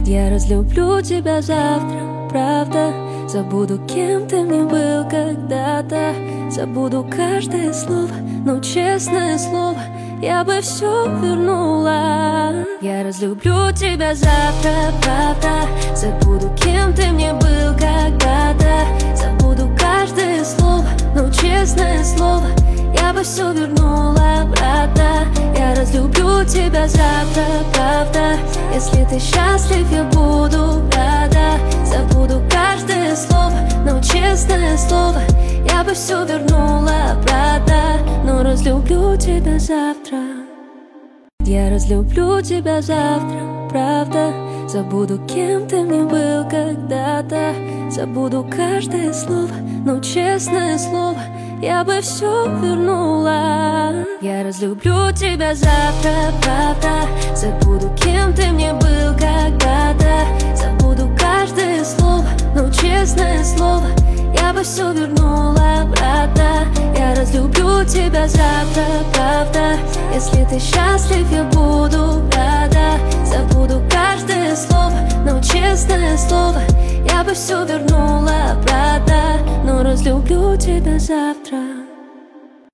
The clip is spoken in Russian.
Я разлюблю тебя завтра, правда. Забуду, кем ты мне был когда-то. Забуду каждое слово, но честное слово, я бы все вернула. Я разлюблю тебя завтра, правда. Забуду, кем ты мне был когда-то. Забуду каждое слово, но честное слово, я бы все вернула, брата. Я разлюблю тебя завтра, правда. Если ты счастлив, я буду рада. Забуду каждое слово, но честное слово, я бы все вернула, брата. Но разлюблю тебя завтра. Я разлюблю тебя завтра, правда. Забуду, кем ты мне был когда-то. Забуду каждое слово, но честное слово, я бы все вернула. Я разлюблю тебя завтра, правда. Забуду, кем ты мне был когда-то. Забуду каждое слово, но честное слово, я бы все вернула, брата. Я разлюблю тебя завтра, правда. Если ты счастлив, я буду рада. Забуду каждое слово, но честное слово, я бы все вернула, брата. Но разлюблю тебя завтра.